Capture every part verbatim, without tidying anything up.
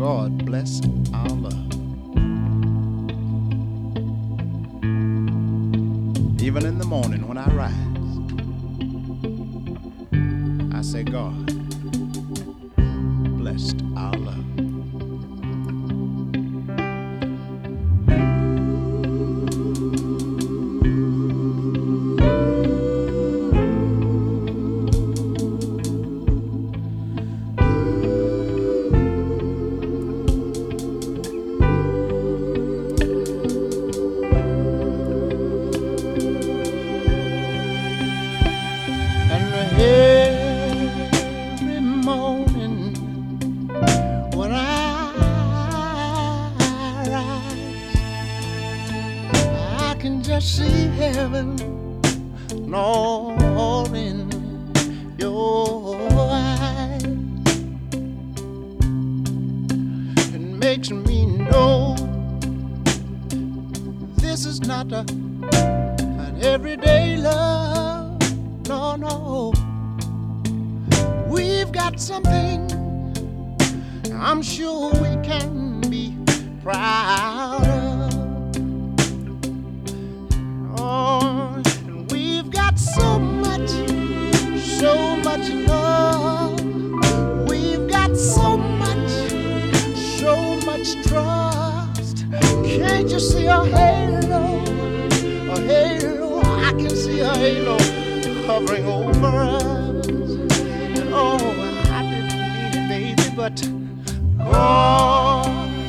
God bless our love. Even in the morning when I rise, I say, God blessed our love. Every morning when I rise, I can just see heaven all in your eyes. It makes me know this is not a, an everyday love. No, no, we've got something I'm sure we can be proud of. Oh, and we've got so much, so much love. We've got so much, so much trust. Can't you see a halo, a halo? I can see a halo hovering over us. And oh, I didn't mean it, baby, but God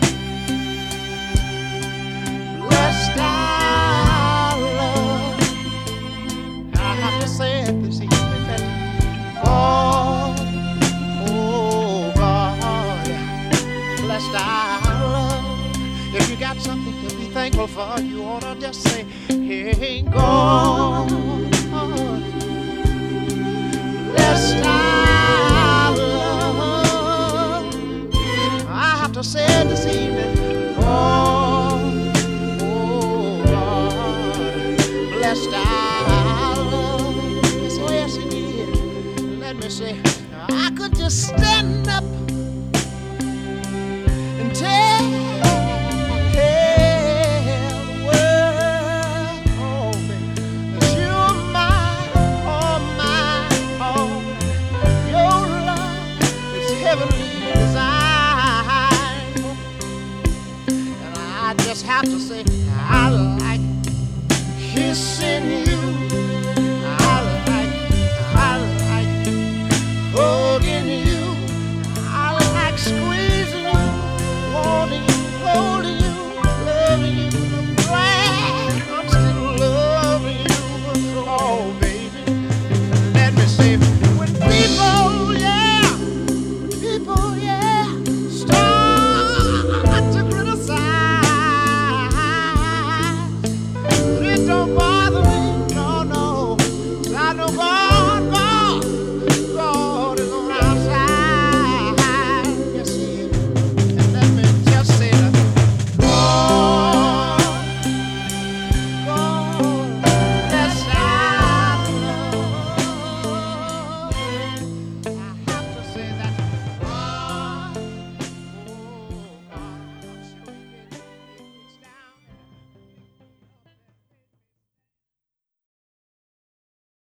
blessed our love. I have to say it this evening that God, oh God, blessed our love. If you got something to be thankful for, you ought to just say, hey, God, blessed our love. I have to say it this evening. Oh, oh God, blessed our love. Yes, oh yes, He did. Let me say, I could just stand up and tell